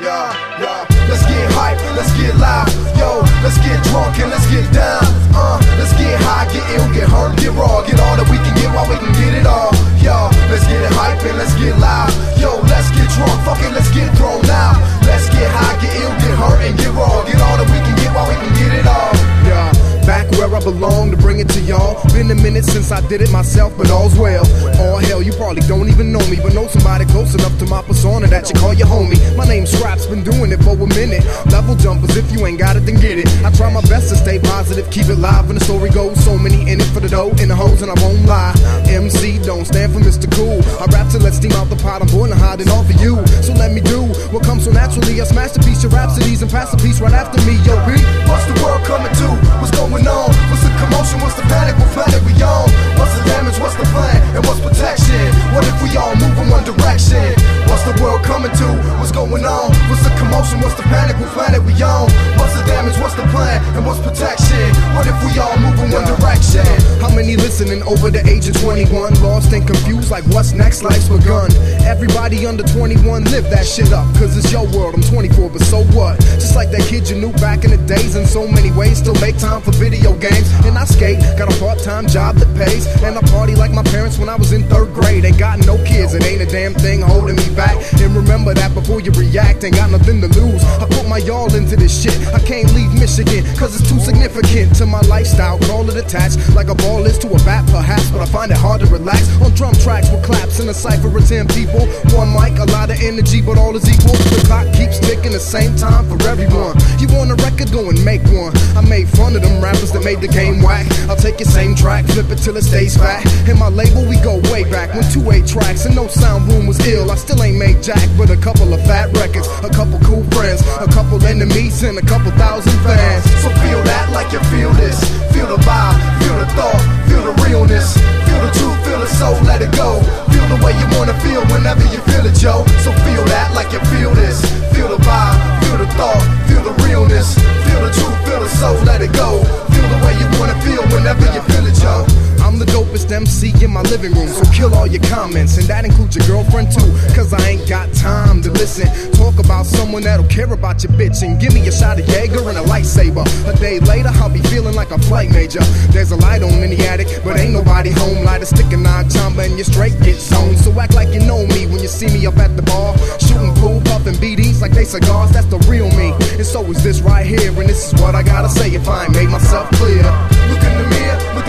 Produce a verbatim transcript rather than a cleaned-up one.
yeah, yeah. Let's get hype, let's get loud, yo. Let's get drunk and let's get down. Uh, let's get high, get ill, get hurt, get raw, get all that we can get while we can get it all. Yo, let's get it hype and let's get loud. Yo, let's get drunk, fuck it, let's get thrown out. Let's get high, get ill, get hurt, and get raw, get all that we can get while we can get it all. Yeah. Back where I belong to bring it to y'all. Been a minute since I did it myself, but all's well. Oh hell, you probably don't even know me, but know somebody close enough to my persona that you call your homie. My name's Scraps, been doing it for a minute. Level jumpers, if you ain't got it, then get it. I try my best to stay positive, keep it live, and the story goes. So many in it for the dough, in the hoes, and I won't lie. M C don't stand for Mister Cool. I rap till let's steam out the pot, I'm born to hide it all for you. So let me do what comes so naturally. I smash the piece of rhapsodies and pass the piece right after me. Yo, B, what's the world coming to? What's going on? What's the commotion? What's the panic? What planet we on? What's the damage? What's the plan? And what's protection? What if we all move in one direction? What's the world coming to? What's going on? What's the commotion? What's the panic? What planet we on? What's the damage? What's the plan? And what's protection? What if we all move in one direction? How many listening over the age of twenty-one? Lost and confused like what's next? Life's begun. Everybody under twenty-one, live that shit up, cause it's your world. I'm twenty-four, but so what? Just like that kid you knew back in the days. In so many ways, still make time for video games. And I skate, got a part-time job that pays. And I party like my parents when I was in third grade. Ain't got no kids, it ain't a damn thing holding me back. And remember that before you react, ain't got nothing to lose. I put my y'all into this shit. I can't leave Michigan, cause it's too significant to my lifestyle. Call it attached, like a ball is to a bat perhaps. But I find it hard to relax on drum tracks with claps in a cypher of ten people. One mic, a lot of energy, but all is equal. The clock keeps ticking the same time for everyone. You want a record, go and make one. I made fun of them rappers that made the game whack. I'll take your same track, flip it till it stays fat. In my label we go way back when two eight tracks and no sound room was ill. I still ain't made jack, but a couple of fat records, a couple cool friends, a couple enemies, and a couple thousand fans. So feel that like you feel this. Feel the vibe, feel the thought, feel the realness. Feel the truth, feel the soul, let it go. Feel the way you wanna feel whenever you feel it, Joe. So feel that like you feel this. Feel the vibe, feel the thought, feel the realness. Feel the truth, feel the soul, let it go. Feel the way you wanna feel whenever you feel it, Joe. I'm the dopest M C in my living room, so kill all your comments, and that includes your girlfriend too, cause I ain't got time to listen. Talk about someone that'll care about your bitch, and give me a shot of Jaeger and a lightsaber. A day later, I'll be feeling like a flight major. There's a light on in the attic, but ain't nobody home. Light a stick and nine chamba and you straight get zoned. So act like you know me when you see me up at the bar, shooting pool, puffing B Ds like they cigars. That's the real me, and so is this right here. And this is what I gotta say if I ain't made myself clear. Look in the mirror, look